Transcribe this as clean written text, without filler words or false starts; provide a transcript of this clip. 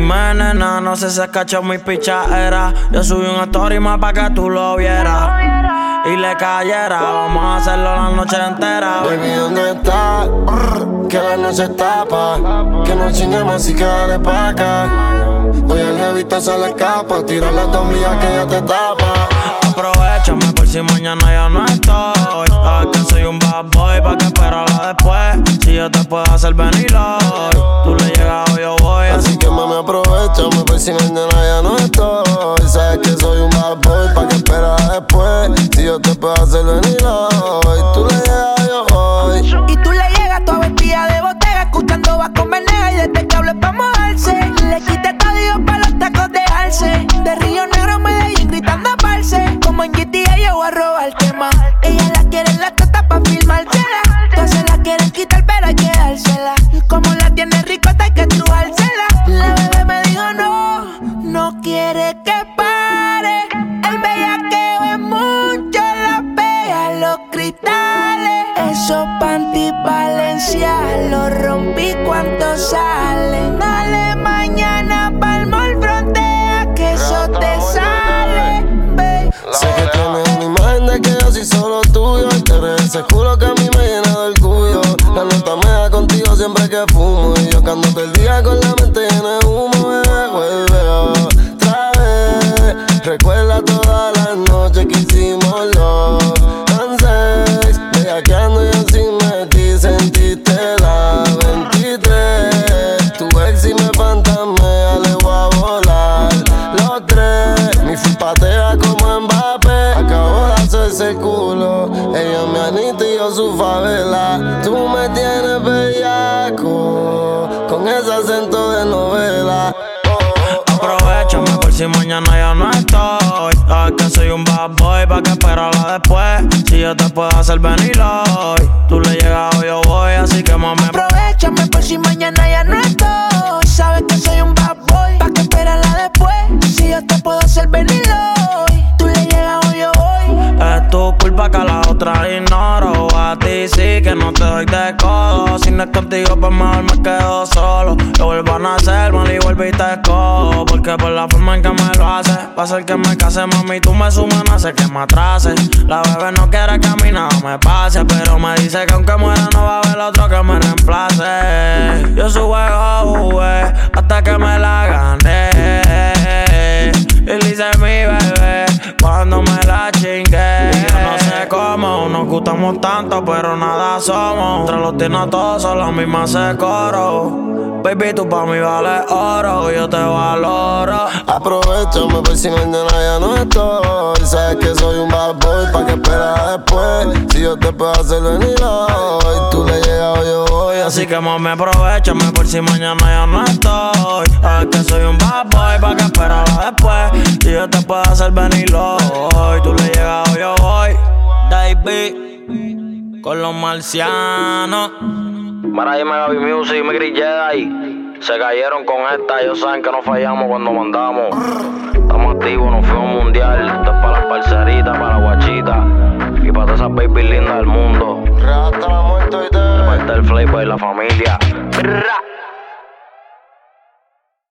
Dime, nena, no sé si has cachado mi pichadera. Yo subí un story más pa' que tú lo vieras y le cayera. Vamos a hacerlo la noche entera. Baby, ¿dónde estás? Que la noche tapa. Que no chinguemos y que dale pa' acá. Hoy el jevito se le escapa. Tira la tomilla que ya te tapa. Aprovechame por si mañana ya no estoy. Sabes que soy un bad boy, pa' que esperarla después. Si yo te puedo hacer venir hoy, tú le llegas o yo voy. Así que mami, aprovechame por si mañana ya no estoy. Sabes que soy un bad boy, pa' que esperarla después. Si yo te puedo hacer venir hoy, tú le llegas o yo voy. Y tú le llegas toda vestida de botella, escuchando va con Venegas y desde que hable pa' mojarse. Le quité todo Dios pa' los tacos de alce. De Río Negro a Medellín gritando parce. Como en GTA yo voy a robar tema. Ella la quiere en la teta pa' filmársela. Todas se la quieren quitar pero hay que dársela. Y como la tiene ricota hay que trujársela. La bebé me dijo no, no quiere que pare. El bellaqueo es mucho, la pega los cristales. Esos panty Valencia los rompí, ¿cuántos salen? Dale mañana pa'l mall, frontea que eso te sale, babe. Sé que tienes una imagen de que yo soy solo tuyo. Eres ese culo que a mí me llena de orgullo. La nota me da contigo siempre que fumo. Y yo canto todo el día con la mente llena de humo. Bebé, vuelve otra vez. Recuerda todas las noches que hicimos los dances. Bellaqueando y así metí, sentiste la 23. Tu ex y me fantasmea, le voy a volar los tres. Mi full patea como Mbappé. Acabo de hacerse culo. Ella me anita y yo su favela. Tú me tienes bellaco con ese acento de novela. Aprovechame por si mañana ya no estoy. Sabes que soy un bad boy, pa' que esperarla después. Si yo te puedo hacer venir hoy, tú le llegas o yo voy. Así que mami, aprovechame por si mañana ya no estoy. Sabes que soy un bad boy, pa' que esperarla después. Si yo te puedo hacer venir hoy, tú le llegas o yo voy. es tu culpa que a la otra ignoro. A ti sí que no te doy de codo. Si no es contigo pues mejor me quedo solo. Yo vuelvo a nacer, mal y vuelvo y te escojo. Porque por la forma en que me lo haces, va a ser que me case, mami, tú me sumas, no hace que me atrase. La bebé no quiere que a mí nada me pase, pero me dice que aunque muera no va a haber otro que me reemplace. Yo su juego jugué hasta que me la gané. Y le hice mi bebé cuando me la chingué. Y yo no sé cómo nos gustamos tanto, pero nada somos. Entre los tiene a todos, son las mismas se coro. Baby, tú pa' mí vales oro, yo te valoro. Aprovechame por si mañana ya no estoy. Sabes que soy un bad boy, pa' que esperas después. Si yo te puedo hacer venir hoy, tú le llegas o yo voy. Así que mami, aprovechame por si mañana ya no estoy. Sabes que soy un bad boy, pa' que esperarla después. Si yo te puedo hacer venir hoy, tú le llegas o yo voy. David, con los marcianos. Mara, dime Gaby Music, me grillé ahí. Se cayeron con esta, ellos saben que no fallamos cuando mandamos. Estamos activos, nos fuimos mundial. Esto es para las parceritas, para la guachita y para todas esas baby lindas del mundo. Hasta la muerte y te... De parte del Flavor y la familia.